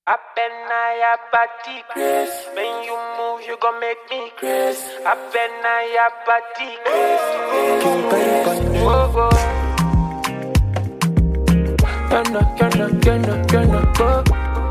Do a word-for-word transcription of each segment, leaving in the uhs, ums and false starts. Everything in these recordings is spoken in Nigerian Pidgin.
Up and I up body grace. When you move, you gon' make me grace. Up and I up body grace. Oh, oh. You're not, you're not, you're not, you're not go.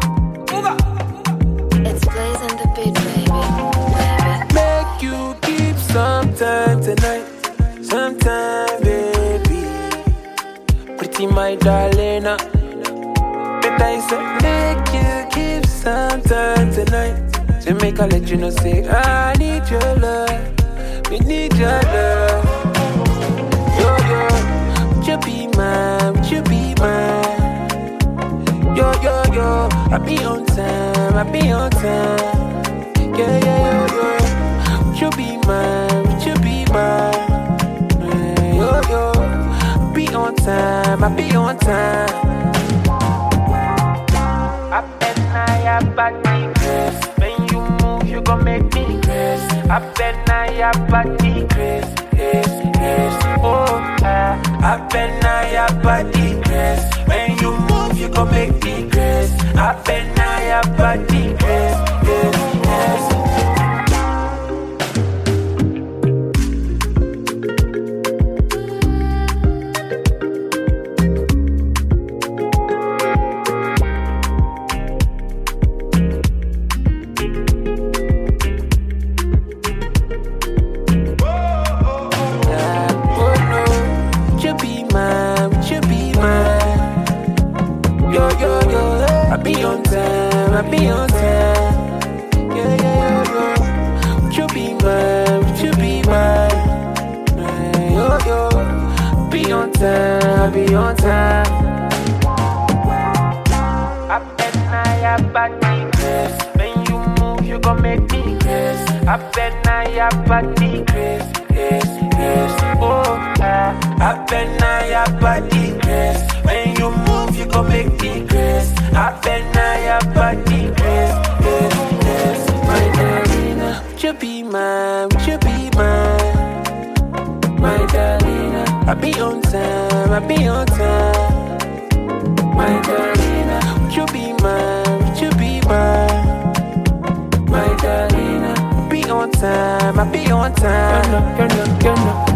It's Blaze and the beat, baby. Make you keep some time tonight. Sometime, baby. Pretty my darling. uh. But I said, make you keep some time tonight. So make I let you know, say, I need your love. We need your love. Yo, yo. Would you be mine? Would you be mine? Yo, yo, yo. I be on time. I be on time. Yeah, yeah, yo, yo. Would you be mine? Would you be mine? Yo, yo. I be on time. I be on time. Up and I up body grace. When you move, you gon' make me grace. Up and I up body grace. Grace, grace. Oh, ah. Up and I up body grace. When you move, you gon' make me grace. Up and I up body grace. Grace, grace. I be on time, I be on time. Yeah, yeah, yo, yo. Would you be mine? Would you be mine? Yo, yo. Be on time, I be on time. Up and I up body grace. When you move, you gon' make me grace. Up and I up body grace. Grace, grace. Oh, ah. Up and I up body grace. When you move, you gon' make me grace. Up and I up body grace. Grace, grace. My darling, would you be mine? Would you be mine? My darling, I be on time. I be on time. My darling, would you be mine? Would you be mine? My darling, be on time. I be on time. You're not, you're not, you're not.